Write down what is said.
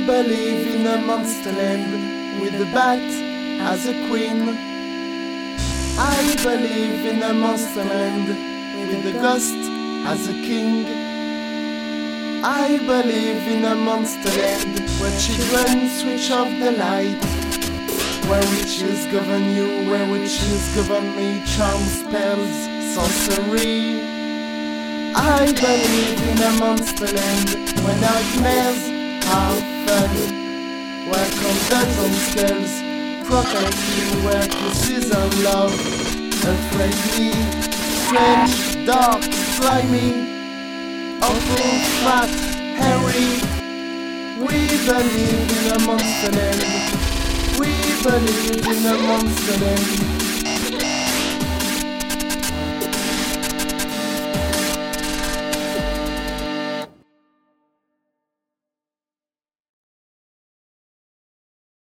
believe in a monster land with a bat as a queen. I believe in a monster land with a ghost as a king. I believe in a monster land where children switch off the light, where witches govern you, where witches govern me, charm, spells, sorcery. I believe in a monster land where nightmares are fun, where condoms and skulls protect you, where kisses and love afraid me. Strange, dark, slimy, awful, fat, hairy. We believe in a monster land. We believe in a monster land.